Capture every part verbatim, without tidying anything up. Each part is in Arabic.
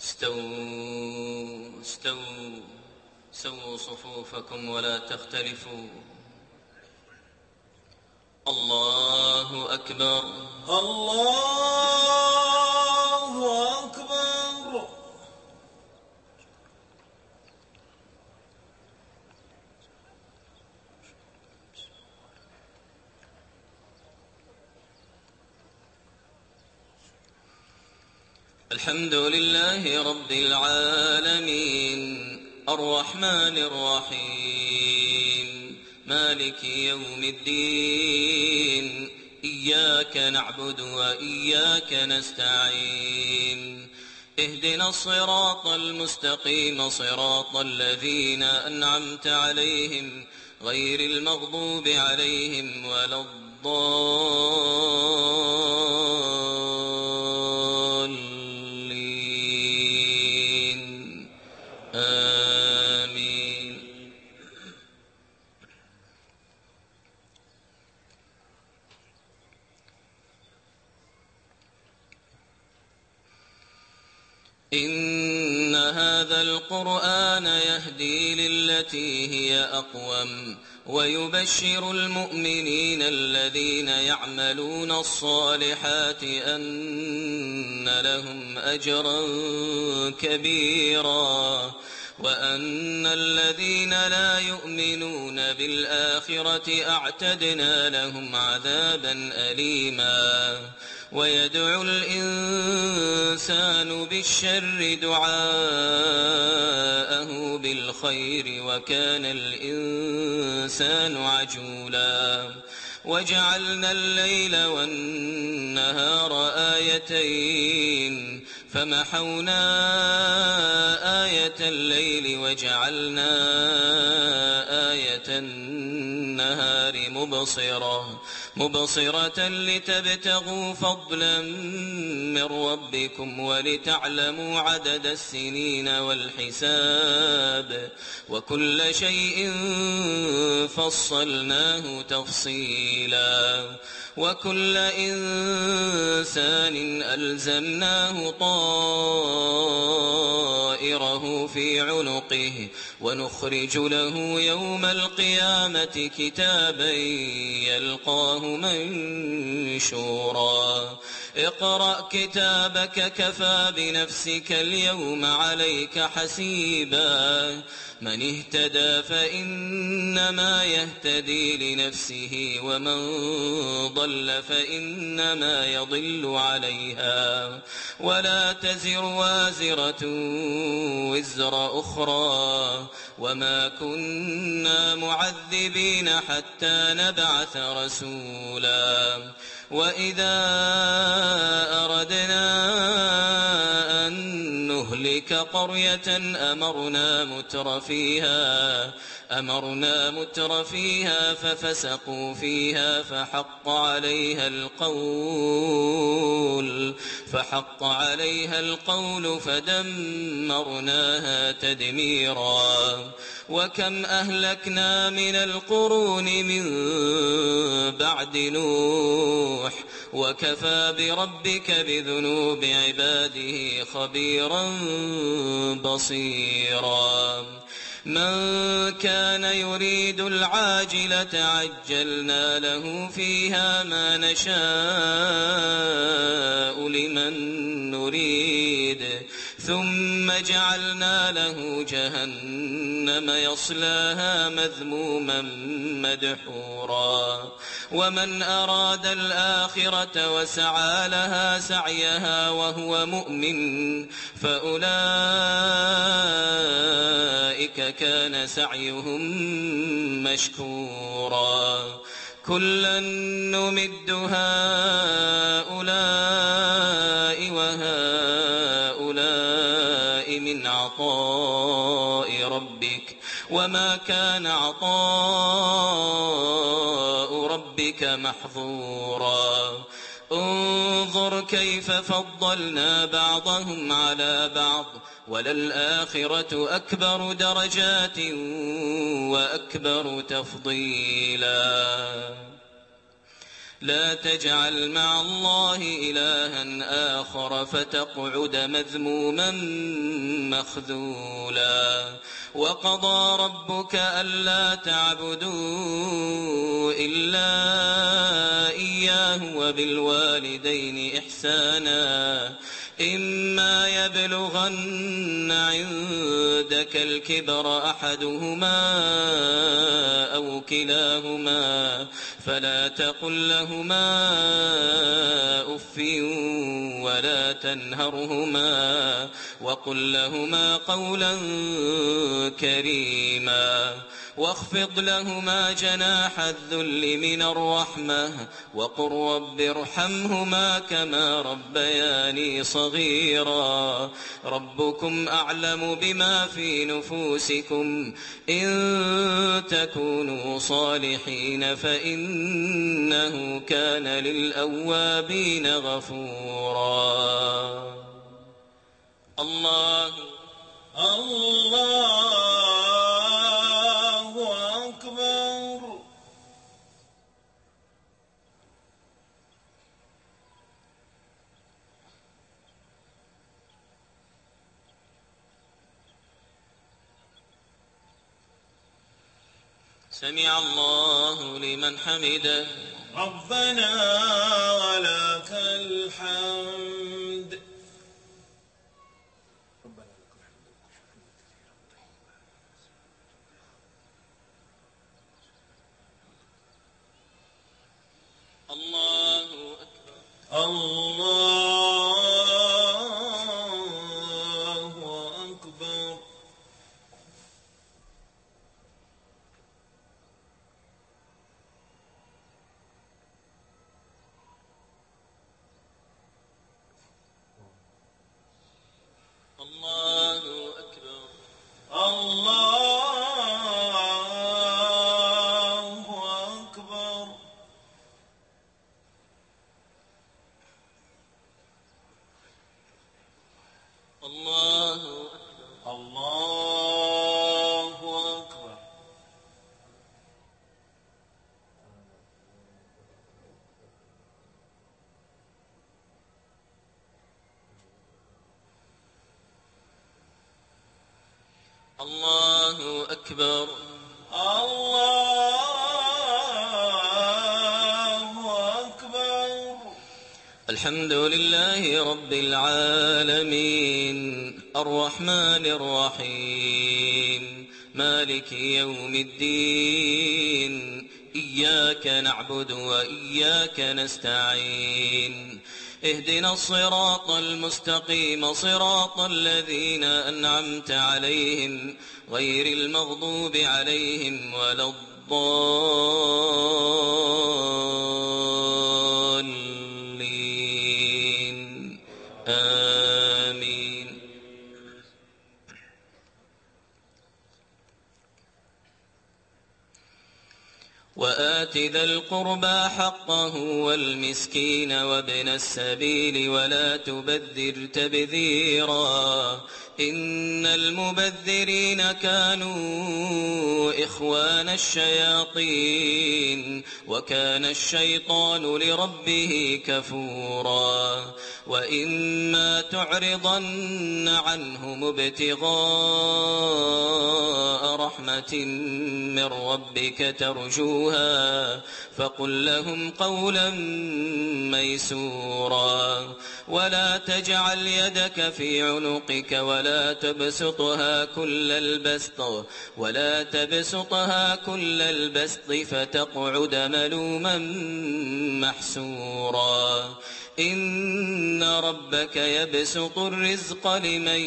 استووا استووا سووا صفوفكم ولا تختلفوا. الله أكبر الله أكبر. الحمد لله رب العالمين الرحمن الرحيم مالك يوم الدين إياك نعبد وإياك نستعين اهدنا الصراط المستقيم صراط الذين أنعمت عليهم غير المغضوب عليهم ولا الضالين آمين. إن هذا القرآن يهدي للتي هي أقوم ويبشر المؤمنين الذين يعملون الصالحات أن لهم أجرا كبيرا وأن الذين لا يؤمنون بالآخرة أعتدنا لهم عذابا أليما. ويدعو الإنسان بالشر دعاءه بالخير وكان الإنسان عجولا. وجعلنا الليل والنهار آيتين فمحونا آية الليل وجعلنا آية النهار مبصرة مبصرة لتبتغوا فضلا من ربكم ولتعلموا عدد السنين والحساب وكل شيء فصلناه تفصيلا. وكل إنسان ألزمناه طائره في عنقه ونخرج له يوم القيامة كتابا يلقاه منشورا. اقرأ كتابك كفى بنفسك اليوم عليك حسيبا. من اهتدى فإنما يهتدي لنفسه ومن ضل فإنما يضل عليها ولا تزر وازرة وزر أخرى وما كنا معذبين حتى نبعث رسولا. وإذا أردنا أن نهلك قرية أمرنا متر فيها أمرنا متر فيها ففسقوا فيها فحق عليها القول فحق عليها القول فدمرناها تدميرا. وكم أهلكنا من القرون من بعد نوح وكفى بربك بذنوب عباده خبيرا بصيرا. من كان يريد العاجلة عجلنا له فيها ما نشاء لمن نريد ثم جعلنا له جهنم يصلاها مذموما مدحورا. ومن أراد الآخرة وسعى لها سعيها وهو مؤمن فأولئك كان سعيهم مشكورا. كلا نمد هؤلاء وهؤلاء من عطاء ربك وما كان عطاء ربك محظورا. انظر كيف فضلنا بعضهم على بعض وللآخرة أكبر درجات وأكبر تفضيلا. لا تجعل مع الله إلها آخر فتقعد مذموما مخذولا وقضى ربك ألا تعبدوا إلا إياه وبالوالدين إحسانا إما يبلغن عندك الكبر أحدهما أو كلاهما فلا تقل لهما أف ولا تنهرهما وقل لهما قولا كريما واخفض لهما جناح الذل من الرحمة وقل رب ارحمهما كما ربياني صغيرا ربكم أعلم بما في نفوسكم إن تكونوا صالحين فإنه كان للأوابين غفورا. الله الله أكبر. سمع الله لمن حمده ربنا ولك الحمد. الله أكبر. الله أكبر. الله أكبر. الله أكبر. الله أكبر. الله أكبر. الله أكبر. الله أكبر. الحمد لله رب العالمين الرحمن الرحيم مالك يوم الدين إياك نعبد وإياك نستعين اهدنا الصراط المستقيم صراط الذين أنعمت عليهم غير المغضوب عليهم ولا الضالين آمين. وآت ذا القربى حقه والمسكين وابن السبيل ولا تبذر تبذيرا إن المبذرين كانوا إخوان الشياطين وكان الشيطان لربه كفورا وإما تعرضن عنهم ابتغاء رحمة من ربك ترجوها فقل لهم قولا ميسورا ولا تجعل يدك في عنقك ولا تبسطها كل البسط ولا تبسطها كل البسط فتقعد ملوما محسورا إن ربك يبسط الرزق لمن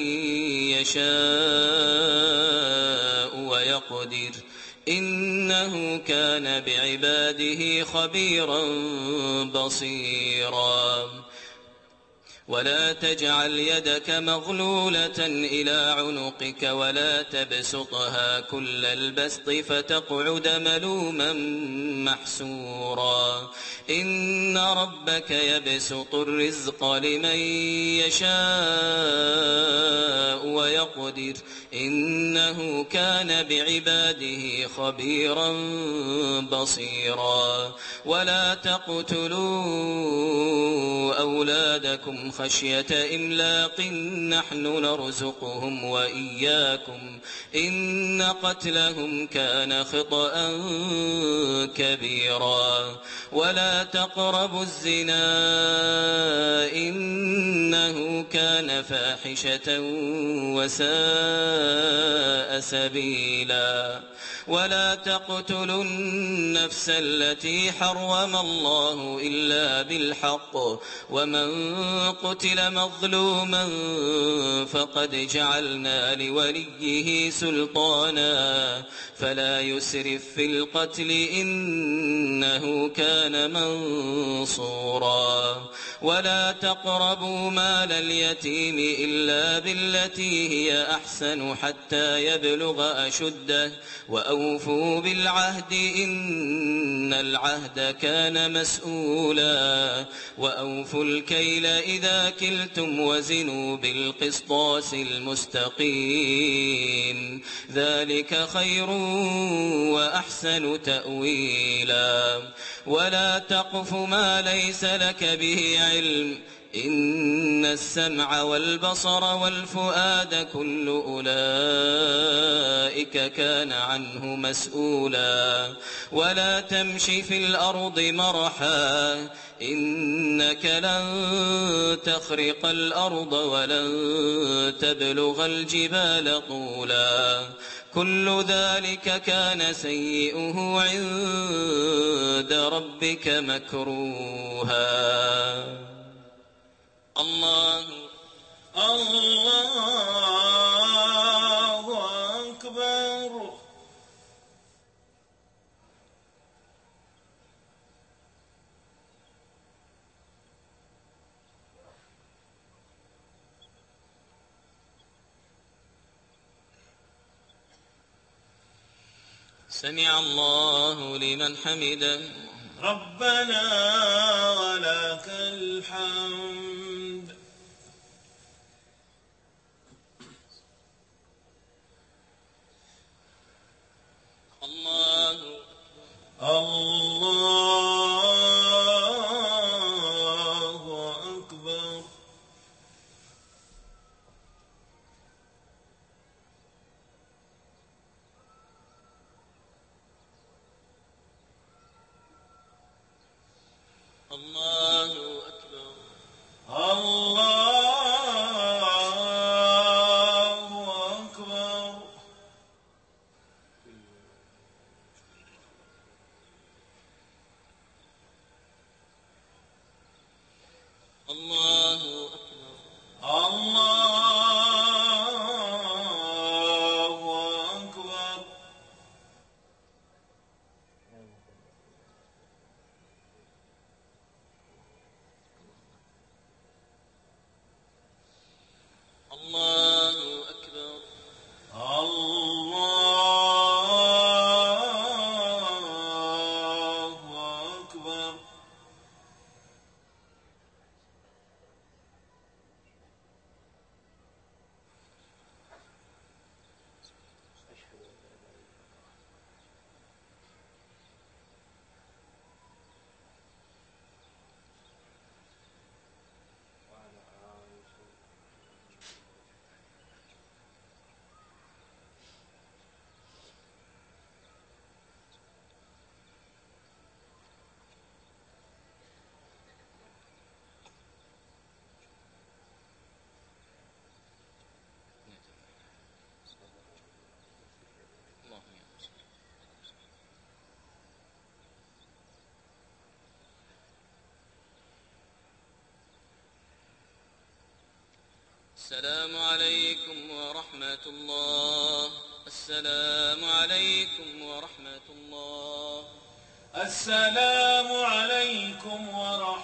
يشاء ويقدر إنه كان بعباده خبيرا بصيرا ولا تجعل يدك مغلولة إلى عنقك ولا تبسطها كل البسط فتقعد ملوما محسورا إن ربك يبسط الرزق لمن يشاء ويقدر يقدر إنه كان بعباده خبيرا بصيرا ولا تقتلوا أولادكم خشية إملاق نحن نرزقهم وإياكم إن قتلهم كان خطأ كبيرا ولا تقربوا الزنا إنه كان فاحشة وساء سبيلا ولا تقتلوا النفس التي حرم الله إلا بالحق ومن قتل مظلوما فقد جعلنا لوليه سلطانا فلا يسرف في القتل إنه كان منصورا ولا تقربوا مال اليتيم إلا بالتي هي أحسن حتى يبلغ أشده وأوفوا بالعهد إن العهد كان مسؤولا وأوفوا الكيل إذا كلتم وزنوا بالقسطاس المستقيم ذلك خير وأحسن تأويلا ولا تقف ما ليس لك به علم إن السمع والبصر والفؤاد كل أولئك كان عنه مسؤولا ولا تمش في الأرض مرحا إنك لن تخرق الأرض ولن تبلغ الجبال طولا كل ذلك كان سيئه عند ربك مكروها الله الله أكبر سمع الله لمن حمده ربنا ولك الحمد الله الله أكبر الله أكبر الله أكبر الله أكبر الله أكبر الله أكبر الله أكبر السلام عليكم ورحمة الله السلام عليكم ورحمة الله السلام عليكم ورحمة